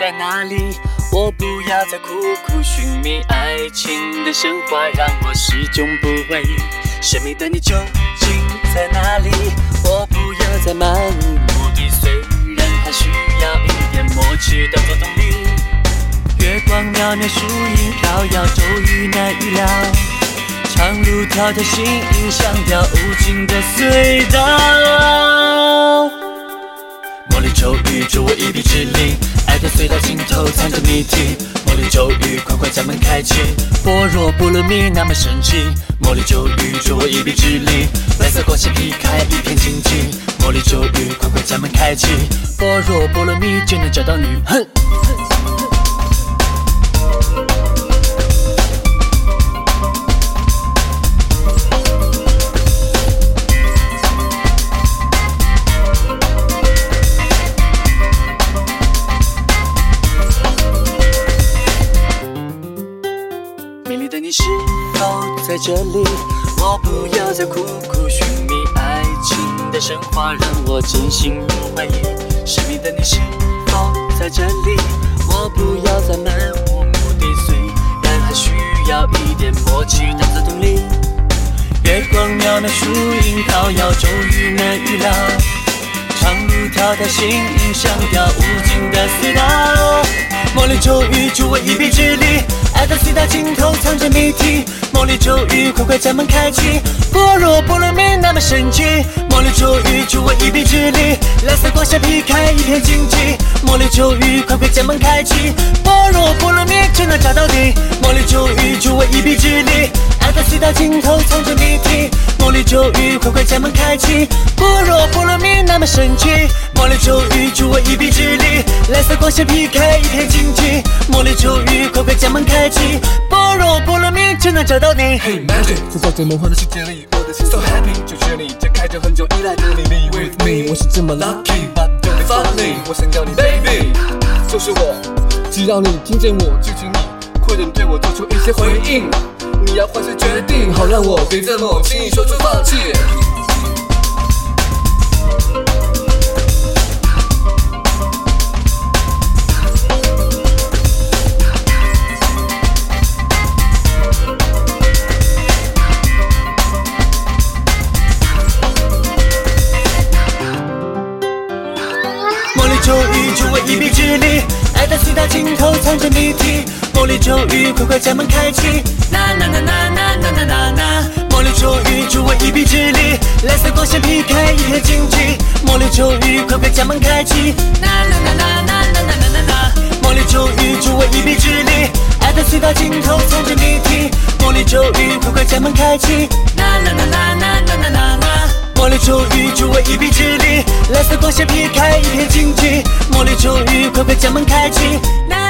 在哪里？我不要再苦苦寻觅爱情的神话，让我始终不怀疑神秘的你究竟在哪里？我不要再漫无目的，虽然还需要一点默契当作动力。月光渺渺，树影飘摇，骤雨难预料，长路迢迢，心影像条无尽的隧道。茉莉咒语助我一臂之力，爱的隧道尽头藏着谜题。茉莉咒语快快将门开启，般若波罗蜜那么神奇。茉莉咒语助我一臂之力，白色光线劈开一片荆棘。茉莉咒语快快将门开启，般若波罗蜜就能找到你。哼。美丽的你是否在这里？我不要再苦苦寻觅爱情的神话，让我真心不怀疑。神秘的你是否在这里？我不要再漫无目的，虽然还需要一点默契当作动力。月光渺渺，树影飘摇，骤雨难预料，长路迢迢，心影像条无尽的隧道。茉莉咒语助我一臂之力，爱的隧道尽头藏着谜题。茉莉咒语快快将门开启，般若波罗蜜那么神奇。茉莉咒语助我一臂之力，蓝色光线劈开一片荆棘。茉莉咒语快快将门开启，般若波罗蜜就能找到你。茉莉咒语助我一臂之力，爱的隧道尽头藏着谜题。茉莉咒语快快将门开启，般若波罗蜜那么神奇。茉莉咒语助我一臂之力，蓝色光线劈开一片荆棘。茉莉咒语快快将门开启，般若波罗蜜就能找到你。 Hey magic， 浮在这梦幻的世界里，我的心 so happy， 就缺你解开着很久依赖的秘密。With me， 我是这么 lucky，but don't be funny， 我想要你 baby， 就是我，只要你听见我，就请你快点对我做出一些回应。你要换谁决定，好让我别这么轻易说出放弃。 茉莉咒语助我一臂之力，爱的隧道尽头藏着谜题。茉莉咒语快快将门开启，呐呐呐呐呐呐呐呐呐。茉莉咒语助我一臂之力，蓝色光线劈开一片荆棘。茉莉咒语快快将门开启，呐呐呐呐呐呐呐呐呐。茉莉咒语助我一臂之力，爱的隧道尽头藏着谜题。茉莉咒语快快将门开启，呐呐呐呐呐呐呐呐呐。茉莉咒语助我一臂之力，蓝色光线劈开一片荆棘。茉莉咒语快快将门开启。